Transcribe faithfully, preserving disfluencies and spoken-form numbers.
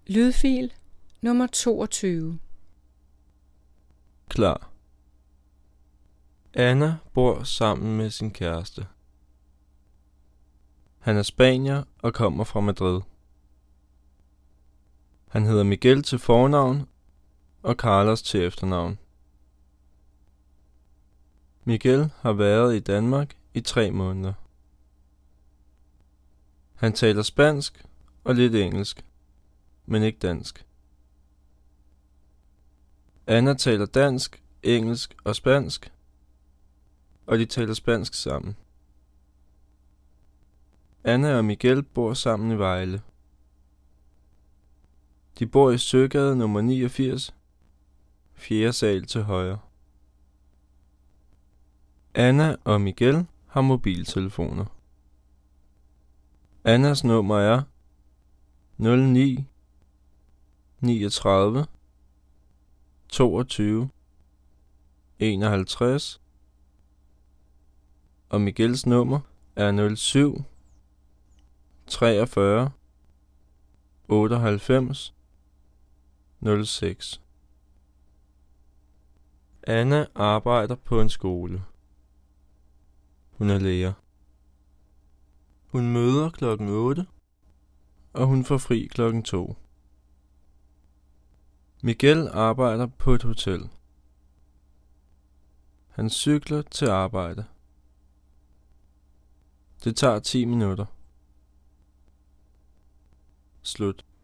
Lydfil nummer toogtyve. Klar. Anna bor sammen med sin kæreste. Han er spanier og kommer fra Madrid. Han hedder Miguel til fornavn og Carlos til efternavn. Miguel har været i Danmark i tre måneder. Han taler spansk og lidt engelsk, men ikke dansk. Anna taler dansk, engelsk og spansk, og de taler spansk sammen. Anna og Miguel bor sammen i Vejle. De bor i Søgade nummer niogfirs, fjerde sal til højre. Anna og Miguel har mobiltelefoner. Annas nummer er nul ni niogtredive toogtyve enoghalvtreds, og Miguels nummer er nul syv treogfyrre otteoghalvfems nul seks. Anna arbejder på en skole. Hun er lærer. Hun møder klokken otte, og hun får fri klokken to. Miguel arbejder på et hotel. Han cykler til arbejde. Det tager ti minutter. Slut.